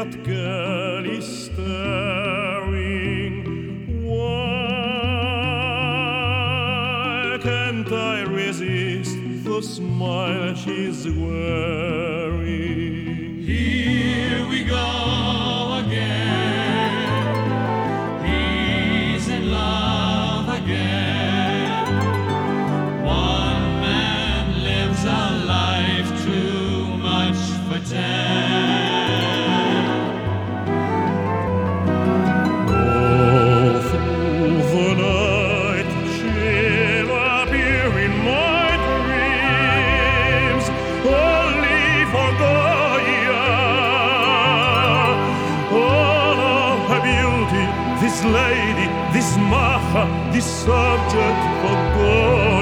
that girl is staring. Why can't I resist the smile she's wearing? Here we go again. He's in love again. One man lives a life too much for ten. All through the night she'll appear in my dreams, only for Goya. All of her beauty, this lady, this Maha, this subject for Goya.